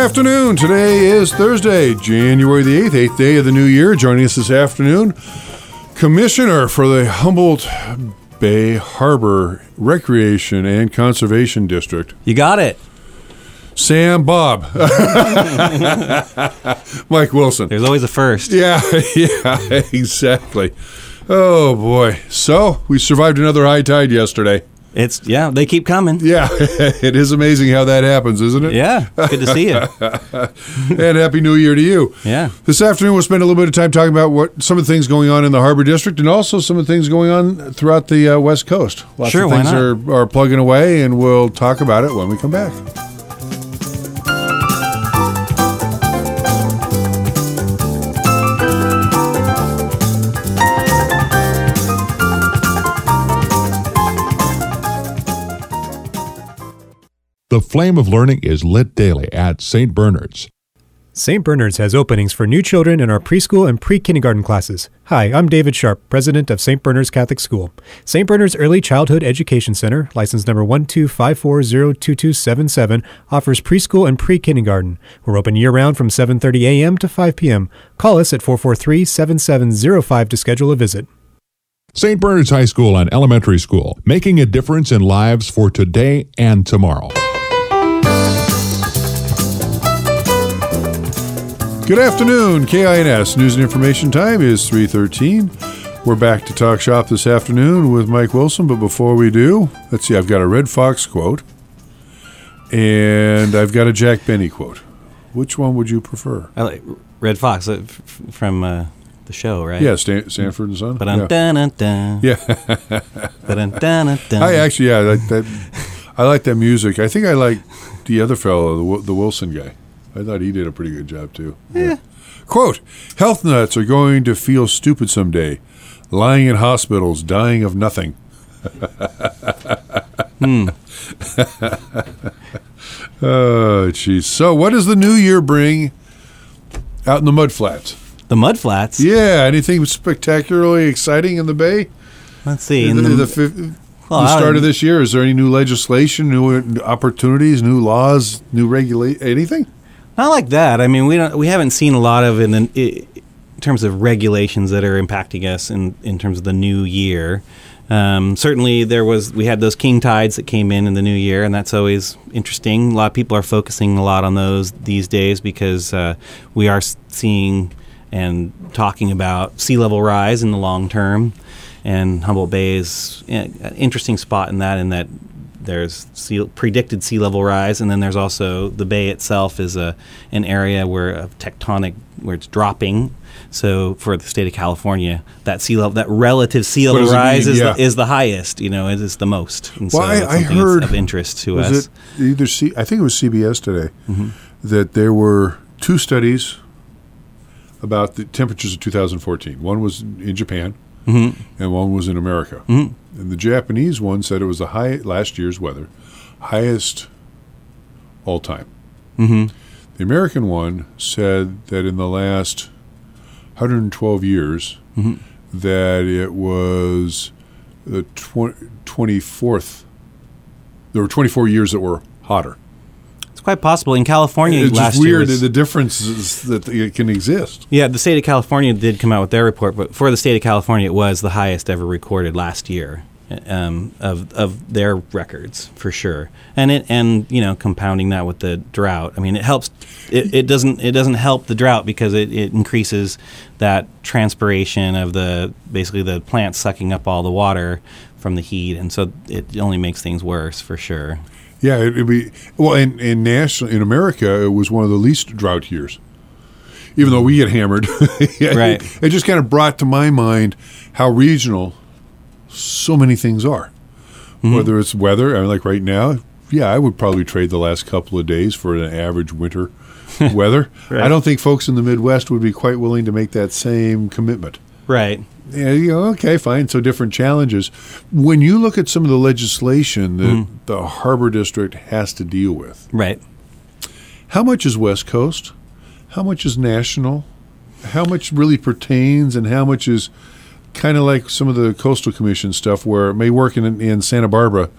afternoon. Today is Thursday, January the 8th, 8th day of the new year. Joining us this afternoon, Commissioner for the Humboldt Bay Harbor Recreation and Conservation District. You got it. Sam Bob. Mike Wilson. There's always a first. Yeah, exactly. Oh, boy. So, we survived another high tide yesterday. They keep coming. Yeah, it is amazing how that happens, isn't it? Yeah, good to see you. And Happy New Year to you. Yeah. This afternoon, we'll spend a little bit of time talking about some of the things going on in the Harbor District and also some of the things going on throughout the West Coast. Lots Sure, of things why not? are plugging away, and we'll talk about it when we come back. The flame of learning is lit daily at St. Bernard's. St. Bernard's has openings for new children in our preschool and pre-kindergarten classes. Hi, I'm David Sharp, president of St. Bernard's Catholic School. St. Bernard's Early Childhood Education Center, license number 125402277, offers preschool and pre-kindergarten. We're open year-round from 7:30 a.m. to 5 p.m. Call us at 443-7705 to schedule a visit. St. Bernard's High School and Elementary School, making a difference in lives for today and tomorrow. Good afternoon. KINS News and Information time is 3:13. We're back to talk shop this afternoon with Mike Wilson, but before we do, let's see, I've got a Red Fox quote, and I've got a Jack Benny quote. Which one would you prefer? I like Red Fox from the show, right? Yeah, Sanford and Son. Yeah. I actually, I like that music. I think I like the other fellow, the Wilson guy. I thought he did a pretty good job, too. Yeah. Quote, health nuts are going to feel stupid someday, lying in hospitals, dying of nothing. Oh, jeez. So what does the new year bring out in the mudflats? The Mudflats? Yeah, anything spectacularly exciting in the Bay? Let's see. The start of this year, is there any new legislation, new opportunities, new laws, new anything? Not like that. I mean, we haven't seen a lot of in terms of regulations that are impacting us in terms of the new year. Certainly, we had those king tides that came in the new year, and that's always interesting. A lot of people are focusing a lot on those these days because we are seeing and talking about sea level rise in the long term, and Humboldt Bay is an interesting spot in that there's predicted sea level rise, and then there's also the bay itself is an area where it's dropping. So for the state of California, that relative sea level rise is the highest. It is the most. And so I heard of interest to us. I think it was CBS today that there were two studies about the temperatures of 2014. One was in Japan, and one was in America. And the Japanese one said it was last year's weather, highest all time. The American one said that in the last 112 years, that it was the 24th. There were 24 years that were hotter. It's quite possible. In California it's last just year weird the differences that it can exist. Yeah, the state of California did come out with their report, but for the state of California, it was the highest ever recorded last year of their records for sure. And compounding that with the drought. I mean, it helps. It doesn't help the drought because it increases that transpiration of basically the plants sucking up all the water from the heat, and so it only makes things worse for sure. Yeah, it'd be in America, it was one of the least drought years. Even though we get hammered, right? It just kind of brought to my mind how regional so many things are. Whether it's weather, like right now, I would probably trade the last couple of days for an average winter weather. Right. I don't think folks in the Midwest would be quite willing to make that same commitment. Right. Yeah, okay, fine. So different challenges. When you look at some of the legislation that the Harbor District has to deal with, right? How much is West Coast? How much is national? How much really pertains, and how much is kind of like some of the Coastal Commission stuff where it may work in Santa Barbara,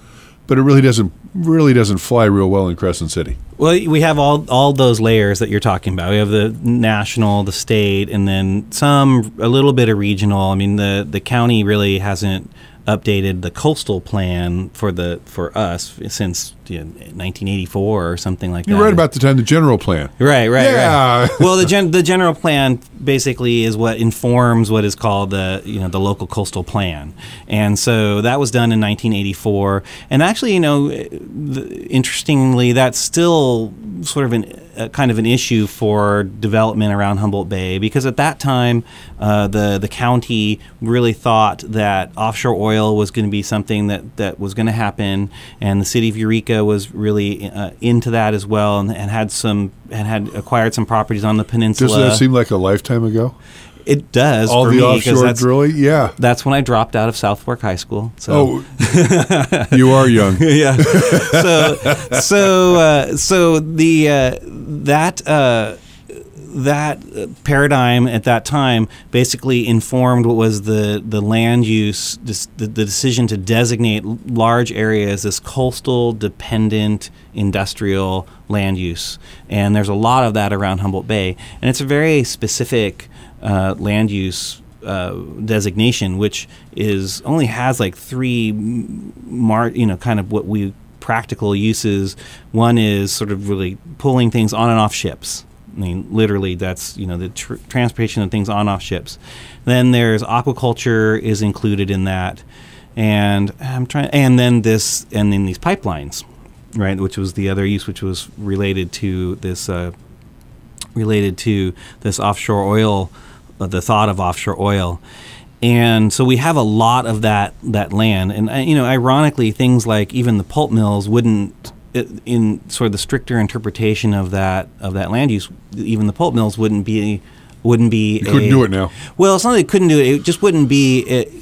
but it really doesn't fly real well in Crescent City. Well, we have all those layers that you're talking about. We have the national, the state, and then a little bit of regional. I mean, the county really hasn't updated the coastal plan for us since 1984 or something like that. You're right about the time the general plan. Right. Yeah. Well, the general plan basically is what informs what is called the local coastal plan, and so that was done in 1984. And actually, interestingly, that's still sort of kind of an issue for development around Humboldt Bay, because at that time, the county really thought that offshore oil was going to be something that was going to happen, and the city of Eureka was really into that as well, and had acquired some properties on the peninsula. Doesn't that seem like a lifetime ago? It does. All for the me, offshore drilling, yeah. That's when I dropped out of South Fork High School. So. Oh, you are young. Yeah. That paradigm at that time basically informed what was the land use, the decision to designate large areas as coastal dependent industrial land use. And there's a lot of that around Humboldt Bay. And it's a very specific land use designation, which only has like three kind of what we practical uses. One is sort of really pulling things on and off ships. I mean, literally, that's the transportation of things on and off ships. Then there's aquaculture is included in that, and then these pipelines, right? Which was the other use, which was related to this offshore oil, the thought of offshore oil. And so we have a lot of that land, and ironically, things like even the pulp mills wouldn't. In sort of the stricter interpretation of that land use, even the pulp mills wouldn't be. You couldn't do it now. Well, it's not that they couldn't do it. It just wouldn't be.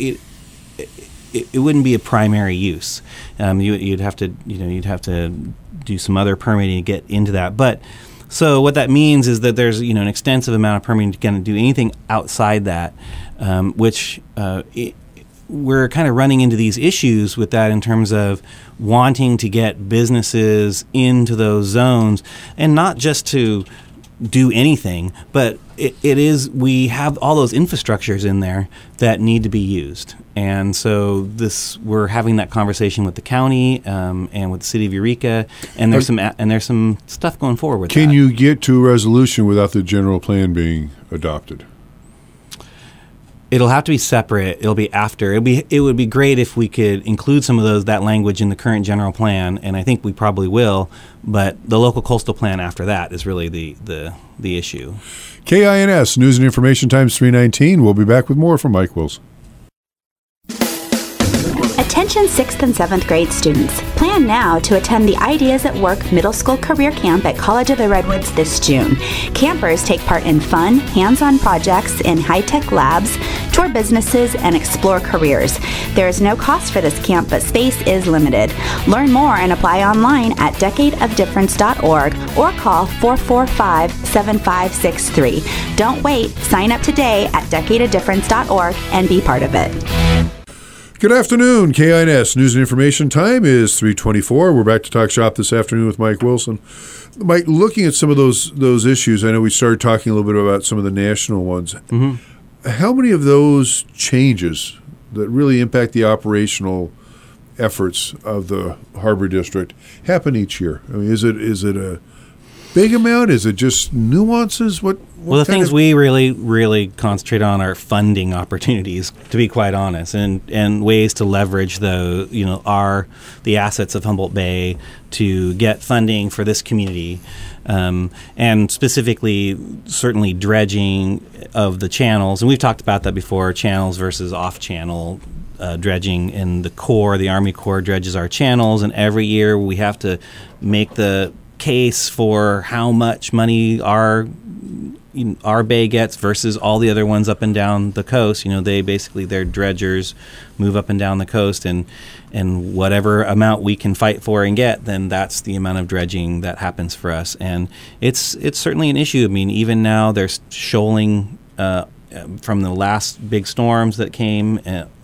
It wouldn't be a primary use. You'd have to do some other permitting to get into that. But so what that means is that there's an extensive amount of permitting to kind of do anything outside that, which. We're kind of running into these issues with that in terms of wanting to get businesses into those zones, and not just to do anything, but we have all those infrastructures in there that need to be used. And so we're having that conversation with the county and with the city of Eureka, and there's some stuff going forward with that. Can you get to a resolution without the general plan being adopted? It'll have to be separate. It'll be after. It would be great if we could include some of that language in the current general plan, and I think we probably will. But the local coastal plan after that is really the issue. KINS News and Information Times 319. We'll be back with more from Mike Wilson. Attention 6th and 7th grade students. Plan now to attend the Ideas at Work Middle School Career Camp at College of the Redwoods this June. Campers take part in fun, hands-on projects in high-tech labs, tour businesses, and explore careers. There is no cost for this camp, but space is limited. Learn more and apply online at decadeofdifference.org or call 445-7563. Don't wait. Sign up today at decadeofdifference.org and be part of it. Good afternoon. KINS News and Information Time is 3:24. We're back to Talk Shop this afternoon with Mike Wilson. Mike, looking at some of those issues, I know we started talking a little bit about some of the national ones. Mm-hmm. How many of those changes that really impact the operational efforts of the Harbor District happen each year? I mean, is it a big amount? Is it just nuances? Well, the things we really concentrate on are funding opportunities, to be quite honest, and ways to leverage the assets of Humboldt Bay to get funding for this community, and specifically, certainly dredging of the channels. And we've talked about that before: channels versus off-channel dredging. And the Army Corps dredges our channels, and every year we have to make the case for how much money our bay gets versus all the other ones up and down the coast. Their dredgers move up and down the coast, and whatever amount we can fight for and get, then that's the amount of dredging that happens for us. And it's certainly an issue. I mean, even now there's shoaling from the last big storms that came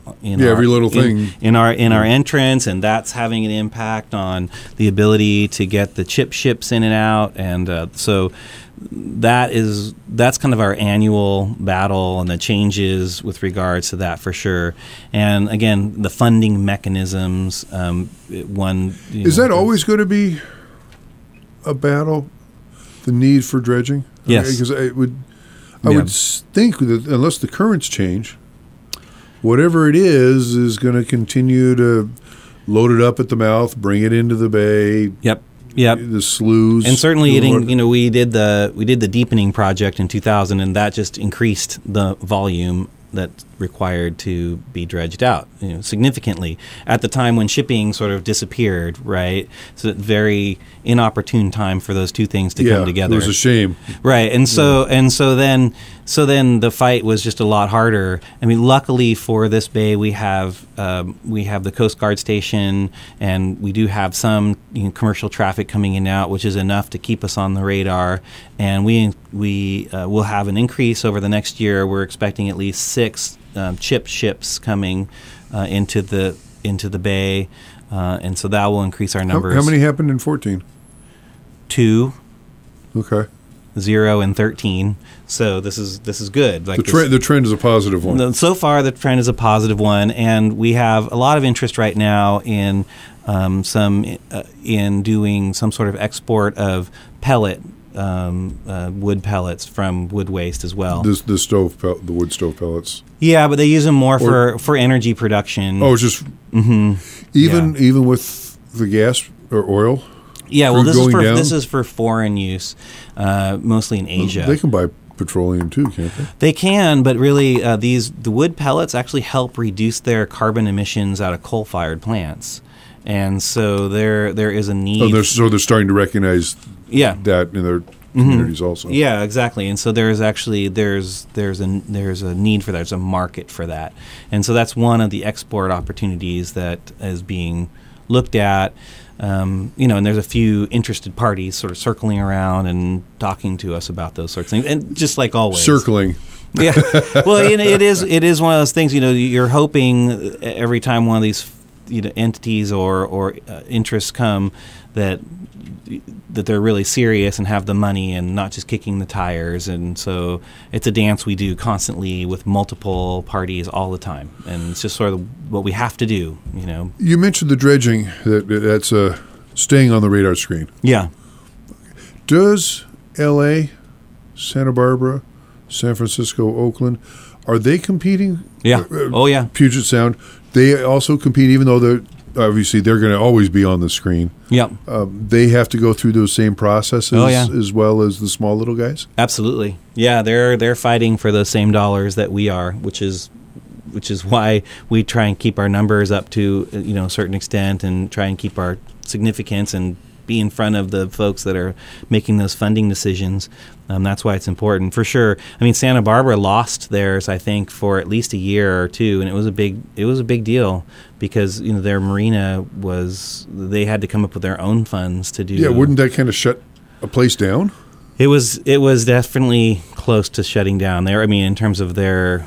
every little thing in our entrance, and that's having an impact on the ability to get the chip ships in and out, and so that's kind of our annual battle and the changes with regards to that for sure. And again, the funding mechanisms. Is that always going to be a battle? The need for dredging? Yes, because I would think that unless the currents change, whatever it is going to continue to load it up at the mouth, bring it into the bay. Yep. The sloughs, and certainly we did the deepening project in 2000, and that just increased the volume that's required to be dredged out, significantly at the time when shipping sort of disappeared, right? So very inopportune time for those two things to come together. It was a shame, right? And so then the fight was just a lot harder. I mean, luckily for this bay, we have the Coast Guard station, and we do have some commercial traffic coming in and out, which is enough to keep us on the radar. And we will have an increase over the next year. We're expecting at least 6 chip ships coming into the bay, and so that will increase our numbers. How many happened in 14? 2. Okay. 0 and 13. So this is good. Like the trend is a positive one. So far, the trend is a positive one, and we have a lot of interest right now in in doing some sort of export of pellet. Wood pellets from wood waste as well. The wood stove pellets. Yeah, but they use them more for energy production. Oh, it's just even with the gas or oil. Yeah, well, this is for foreign use, mostly in Asia. They can buy petroleum too, can't they? They can, but really, the wood pellets actually help reduce their carbon emissions out of coal-fired plants, and so there is a need. Oh, they're starting to recognize that in their communities also. Yeah, exactly. And so there's a need for that. There's a market for that, and so that's one of the export opportunities that is being looked at. And there's a few interested parties sort of circling around and talking to us about those sorts of things, and just like always, circling. Yeah, well, it is one of those things. You're hoping every time one of these entities or interests come that they're really serious and have the money and not just kicking the tires. And so it's a dance we do constantly with multiple parties all the time, and it's just sort of what we have to do. You mentioned the dredging that's staying on the radar screen. Yeah. Does L.A., Santa Barbara, San Francisco, Oakland, are they competing? Yeah. Oh yeah. Puget Sound, they also compete, even though they're going to always be on the screen. Yep. They have to go through those same processes as well as the small little guys? Absolutely. Yeah, they're fighting for those same dollars that we are, which is why we try and keep our numbers up to a certain extent and try and keep our significance and be in front of the folks that are making those funding decisions. That's why it's important, for sure. I mean, Santa Barbara lost theirs, I think, for at least a year or two, and it was a big deal because their marina they had to come up with their own funds to do. Yeah, wouldn't that kind of shut a place down? It was definitely close to shutting down there. I mean, in terms of their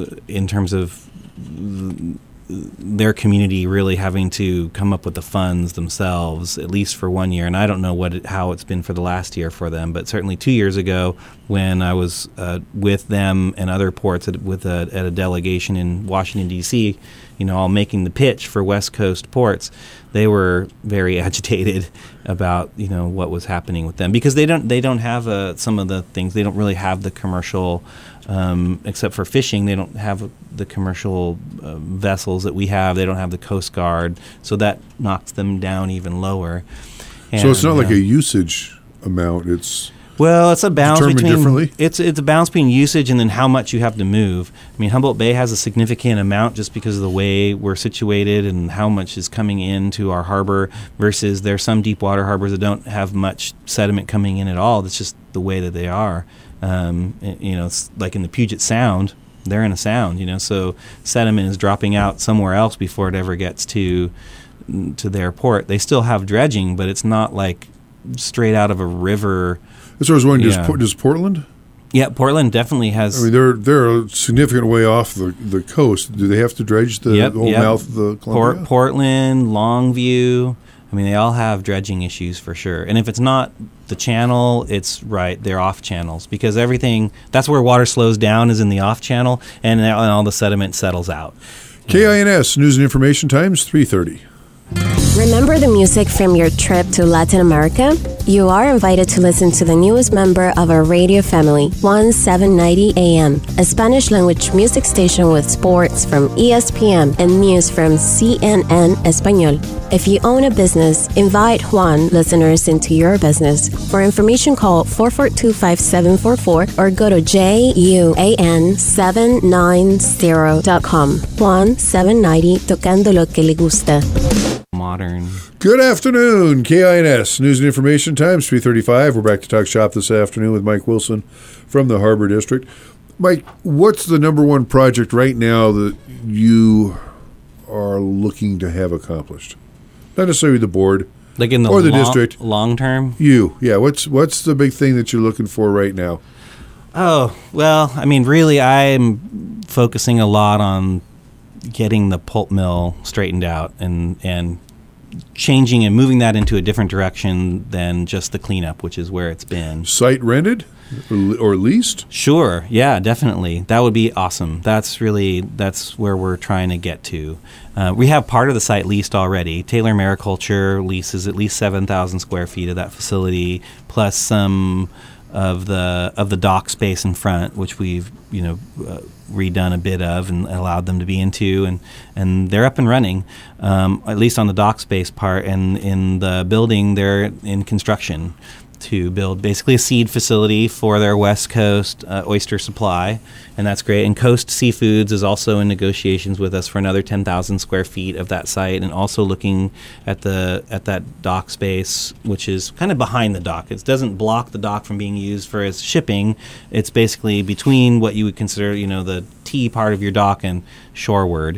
community really having to come up with the funds themselves, at least for 1 year. And I don't know how it's been for the last year for them, but certainly 2 years ago when I was with them and other ports at a delegation in Washington, D.C., all making the pitch for West Coast ports, they were very agitated about what was happening with them because they don't have some of the things. They don't really have the commercial, except for fishing. They don't have the commercial vessels that we have. They don't have the Coast Guard, so that knocks them down even lower. So it's not like a usage amount. It's a balance between differently? It's a balance between usage and then how much you have to move. I mean, Humboldt Bay has a significant amount just because of the way we're situated and how much is coming into our harbor versus there's some deep water harbors that don't have much sediment coming in at all. That's just the way that they are. It's like in the Puget Sound, they're in a sound, so sediment is dropping out somewhere else before it ever gets to their port. They still have dredging, but it's not like straight out of a river. That's what I was wondering. Does Portland Yeah, Portland definitely has. I mean, they're a significant way off the coast. Do they have to dredge the whole mouth of the Columbia? Portland, Longview. I mean, they all have dredging issues for sure. And if it's not the channel, it's right. They're off channels because everything. That's where water slows down is in the off channel, and all the sediment settles out. KINS News and Information Times 3:30. Remember the music from your trip to Latin America? You are invited to listen to the newest member of our radio family, 1790 AM, a Spanish-language music station with sports from ESPN and news from CNN Español. If you own a business, invite Juan listeners into your business. For information, call 442-5744 or go to JUAN790.com. Juan 790, tocando lo que le gusta. Modern. Good afternoon, KINS News and Information Times 3:35. We're back to talk shop this afternoon with Mike Wilson from the Harbor District. Mike, what's the number one project right now that you are looking to have accomplished? Not necessarily the board, Like in the or the district. Long term? What's the big thing that you're looking for right now? Oh, well, I mean, really, I'm focusing a lot on getting the pulp mill straightened out and changing and moving that into a different direction than just the cleanup, which is where it's been. Site rented or leased? Sure. Yeah, definitely. That would be awesome. That's where we're trying to get to. We have part of the site leased already. Taylor Mariculture leases at least 7,000 square feet of that facility, plus some of the dock space in front, which we've redone a bit of and allowed them to be into, and they're up and running, at least on the dock space part. And in the building, they're in construction to build basically a seed facility for their West Coast oyster supply, and that's great. And Coast Seafoods is also in negotiations with us for another 10,000 square feet of that site, and also looking at that dock space, which is kind of behind the dock. It doesn't block the dock from being used for as shipping. It's basically between what you would consider, the T part of your dock and shoreward.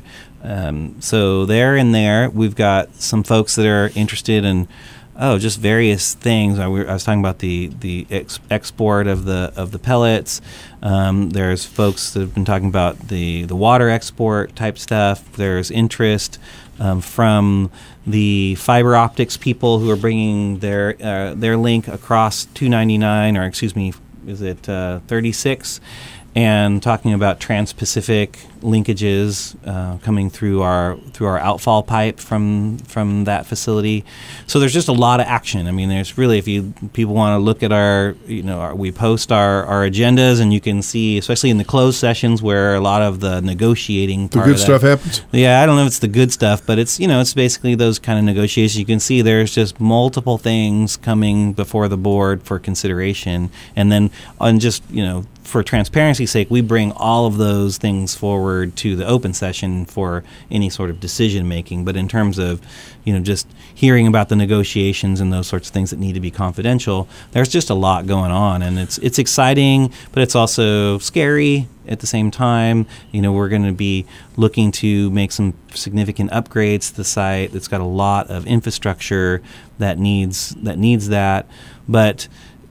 So they're in there. We've got some folks that are interested in just various things. I was talking about the export of the pellets. There's folks that have been talking about the water export type stuff. There's interest from the fiber optics people who are bringing their link across 299, or excuse me, is it 36? And talking about trans-Pacific linkages coming through our outfall pipe from that facility. So there's just a lot of action. I mean, there's really, if people want to look at we post our agendas, and you can see, especially in the closed sessions where a lot of the negotiating part the good stuff happens. Yeah, I don't know if it's the good stuff, but it's it's basically those kind of negotiations. You can see there's just multiple things coming before the board for consideration, and then for transparency's sake, we bring all of those things forward to the open session for any sort of decision making. But in terms of, just hearing about the negotiations and those sorts of things that need to be confidential, there's just a lot going on, and it's exciting, but it's also scary at the same time. We're going to be looking to make some significant upgrades to the site. It's got a lot of infrastructure that needs that, but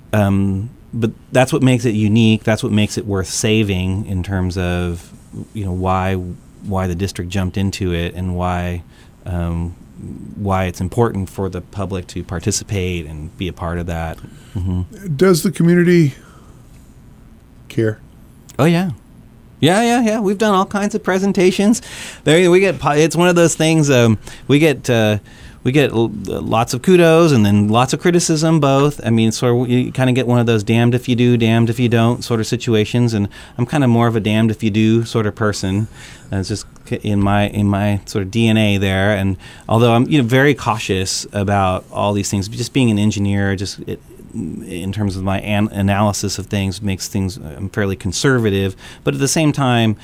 that's what makes it unique. That's what makes it worth saving in terms of, why the district jumped into it, and why it's important for the public to participate and be a part of that. Mm-hmm. Does the community care? Oh, yeah. Yeah. We've done all kinds of presentations. It's one of those things. We get lots of kudos and then lots of criticism, both. I mean, so you kind of get one of those damned if you do, damned if you don't sort of situations. And I'm kind of more of a damned if you do sort of person. It's just in my sort of DNA there. And although I'm very cautious about all these things, just being an engineer, in terms of my analysis of things, makes things I'm fairly conservative. But at the same time,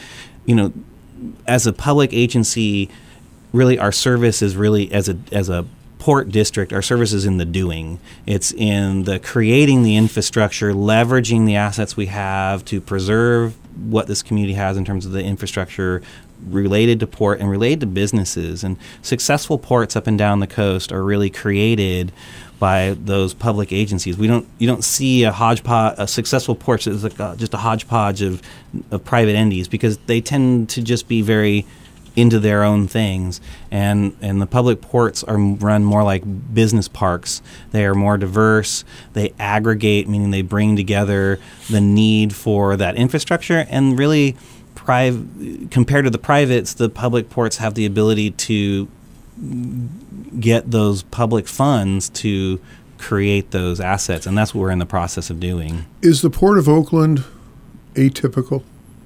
as a public agency, really, our service is really as a port district. Our service is in the doing. It's in the creating the infrastructure, leveraging the assets we have to preserve what this community has in terms of the infrastructure related to port and related to businesses. And successful ports up and down the coast are really created by those public agencies. You don't see a successful port as just a hodgepodge of private entities, because they tend to just be very into their own things, and the public ports are run more like business parks. They are more diverse. They aggregate, meaning they bring together the need for that infrastructure, and really compared to the privates, the public ports have the ability to get those public funds to create those assets, and that's what we're in the process of doing. Is the Port of Oakland atypical?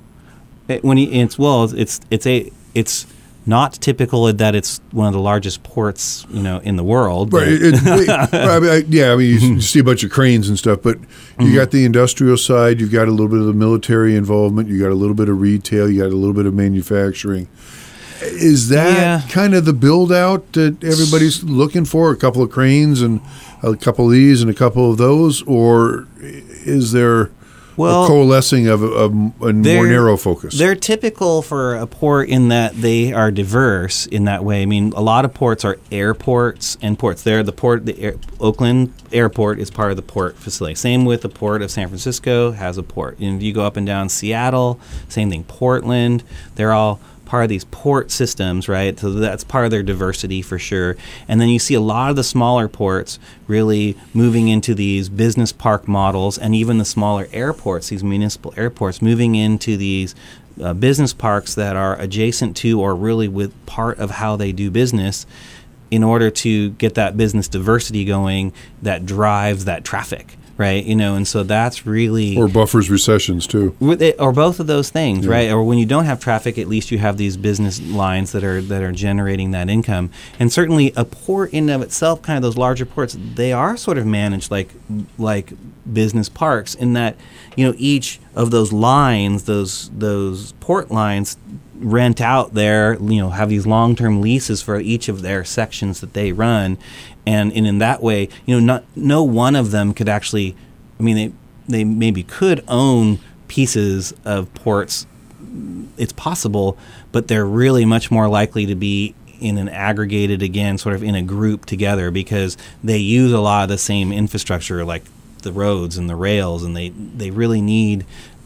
It's not typical in that it's one of the largest ports, in the world. Right. You see a bunch of cranes and stuff, but you got the industrial side, you've got a little bit of the military involvement, you got a little bit of retail, you got a little bit of manufacturing. Is that kind of the build out that everybody's looking for? A couple of cranes and a couple of these and a couple of those, or is there a coalescing of a more narrow focus? They're typical for a port in that they are diverse in that way. I mean, a lot of ports are airports and ports. Oakland Airport is part of the port facility. Same with the Port of San Francisco has a port. And if you go up and down Seattle, same thing. Portland, they're all part of these port systems, right? So that's part of their diversity for sure. And then you see a lot of the smaller ports really moving into these business park models, and even the smaller airports, these municipal airports, moving into these business parks that are adjacent to or really with part of how they do business, in order to get that business diversity going that drives that traffic. Right, and so that's really... Or buffers recessions, too. Or both of those things, right? Or when you don't have traffic, at least you have these business lines that are generating that income. And certainly a port in and of itself, kind of those larger ports, they are sort of managed like business parks, in that, each of those lines, those port lines, rent out have these long-term leases for each of their sections that they run. And in that way, no one of them could actually, they maybe could own pieces of ports. It's possible, but they're really much more likely to be in an aggregated, again, sort of in a group together, because they use a lot of the same infrastructure, like the roads and the rails, and they really need,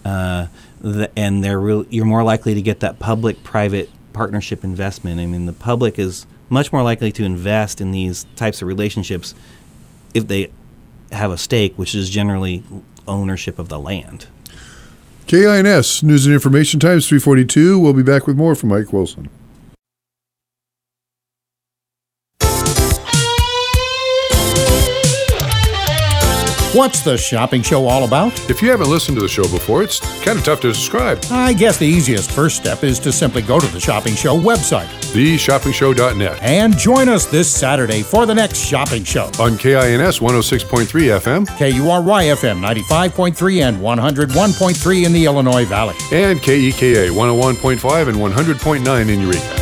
you're more likely to get that public-private partnership investment. The public is much more likely to invest in these types of relationships if they have a stake, which is generally ownership of the land. KINS News and Information Times 3:42. We'll be back with more from Mike Wilson. What's the shopping show all about? If you haven't listened to the show before, it's kind of tough to describe. I guess the easiest first step is to simply go to the Shopping Show website, theshoppingshow.net, and join us this Saturday for the next shopping show. On KINS 106.3 FM, KURY FM 95.3 and 101.3 in the Illinois Valley, and KEKA 101.5 and 100.9 in Eureka.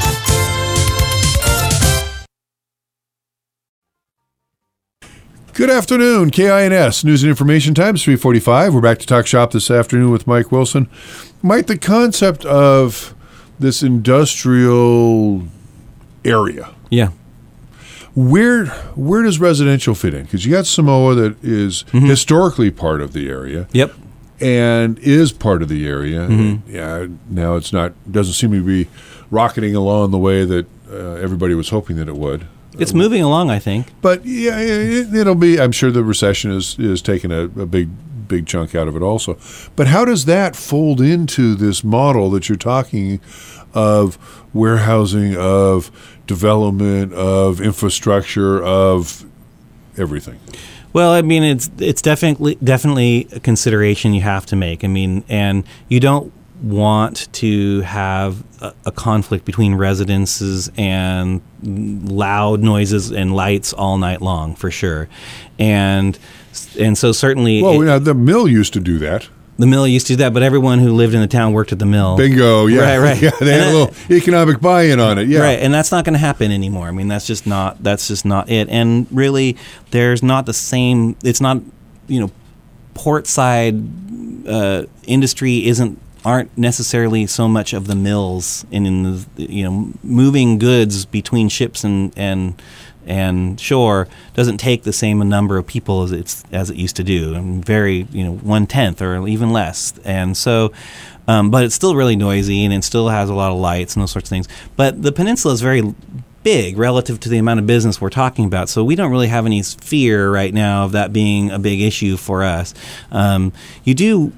Good afternoon, KINS News and Information Times 3:45. We're back to talk shop this afternoon with Mike Wilson. Mike, the concept of this industrial area. Yeah. Where does residential fit in? Because you got Samoa that is historically part of the area. Yep. And is part of the area. Yeah. Now doesn't seem to be rocketing along the way that everybody was hoping that it would. It's moving along, I think. But yeah, it'll be. I'm sure the recession is taking a big chunk out of it also. But how does that fold into this model that you're talking of warehousing, of development, of infrastructure, of everything? Well, it's definitely a consideration you have to make. And you don't want to have a conflict between residences and loud noises and lights all night long, for sure. And so certainly... Well, the mill used to do that. The mill used to do that, but everyone who lived in the town worked at the mill. Bingo, yeah. Right. Yeah, they had a little economic buy-in on it, yeah. Right, and that's not going to happen anymore. That's just not it. And really, there's not the same... It's not, port-side industry aren't necessarily so much of the mills and in the moving goods between ships and and shore doesn't take the same number of people as it used to do, and very 1/10 or even less, and so. But it's still really noisy, and it still has a lot of lights and those sorts of things. But the peninsula is very big relative to the amount of business we're talking about, so we don't really have any fear right now of that being a big issue for us. You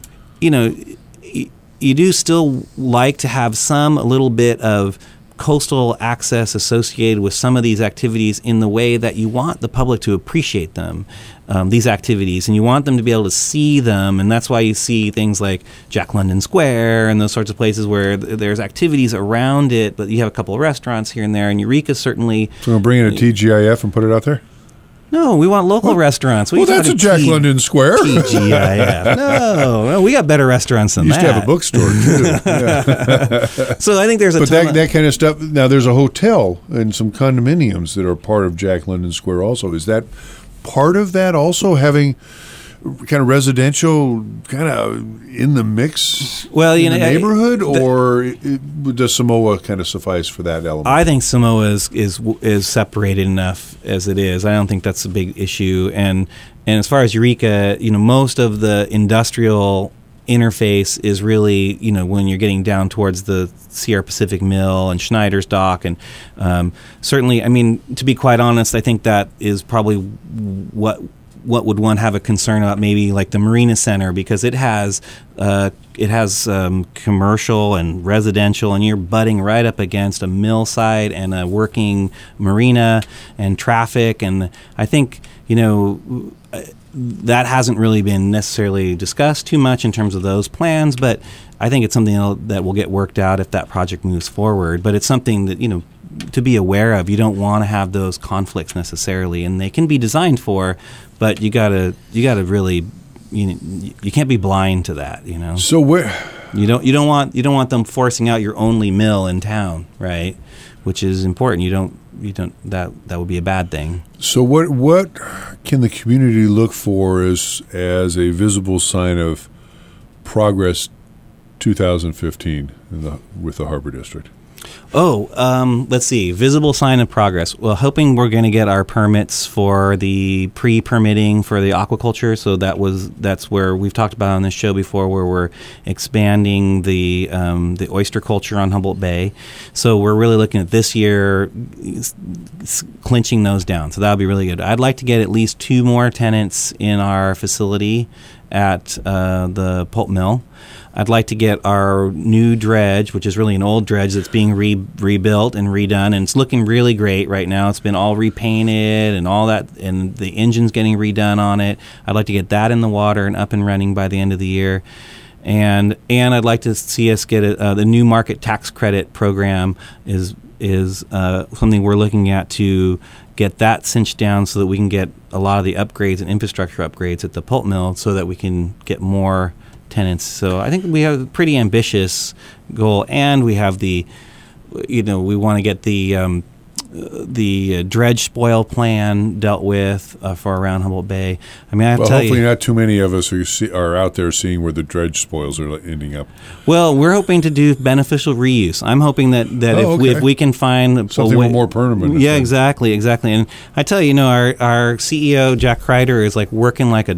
do still like to have a little bit of coastal access associated with some of these activities in the way that you want the public to appreciate them, these activities, and you want them to be able to see them, and that's why you see things like Jack London Square and those sorts of places where there's activities around it, but you have a couple of restaurants here and there, and Eureka certainly... So we'll bring in a TGIF and put it out there? No, we want local restaurants. Well, that's a Jack London Square. TGIF. No, we got better restaurants than that. Used to have a bookstore, too. Yeah. So I think there's But that kind of stuff. Now, there's a hotel and some condominiums that are part of Jack London Square also. Is that part of that also, having kind of residential kind of in the mix in the neighborhood, or does Samoa kind of suffice for that element? I think Samoa is separated enough as it is. I don't think that's a big issue. And as far as Eureka, most of the industrial interface is really, when you're getting down towards the Sierra Pacific Mill and Schneider's Dock, and certainly, to be quite honest, I think that is probably what would one have a concern about, maybe like the Marina Center, because it has commercial and residential, and you're butting right up against a mill site and a working marina and traffic, and I think that hasn't really been necessarily discussed too much in terms of those plans, but I think it's something that will get worked out if that project moves forward. But it's something that to be aware of. You don't want to have those conflicts necessarily, and they can be designed for, but you gotta really, you can't be blind to that. So where you don't want them forcing out your only mill in town, right? Which is important. You don't that would be a bad thing. So what can the community look for as a visible sign of progress 2015 with the Harbor District? Let's see. Visible sign of progress. Well, hoping we're going to get our permits for the pre-permitting for the aquaculture. So that's where we've talked about on this show before, where we're expanding the oyster culture on Humboldt Bay. So we're really looking at this year clinching those down. So that'll be really good. I'd like to get at least 2 more tenants in our facility at the pulp mill. I'd like to get our new dredge, which is really an old dredge that's being rebuilt and redone, and it's looking really great right now. It's been all repainted and all that, and the engine's getting redone on it. I'd like to get that in the water and up and running by the end of the year. And I'd like to see us get the new market tax credit program is something we're looking at to get that cinched down so that we can get a lot of the upgrades and infrastructure upgrades at the pulp mill so that we can get more tenants. So I think we have a pretty ambitious goal, and we have we want to get the dredge spoil plan dealt with for around Humboldt Bay. Hopefully not too many of us are out there seeing where the dredge spoils are ending up. Well, we're hoping to do beneficial reuse. I'm hoping that if we can find something more permanent. Yeah, exactly. And I tell you, our CEO Jack Kreider is like working like a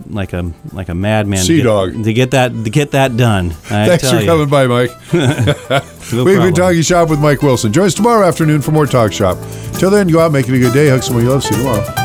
madman to get that done. Thanks for coming by, Mike. We've been talking shop with Mike Wilson. Join us tomorrow afternoon for more Talk Shop. Till then, go out, make it a good day. Hug someone you love. See you tomorrow.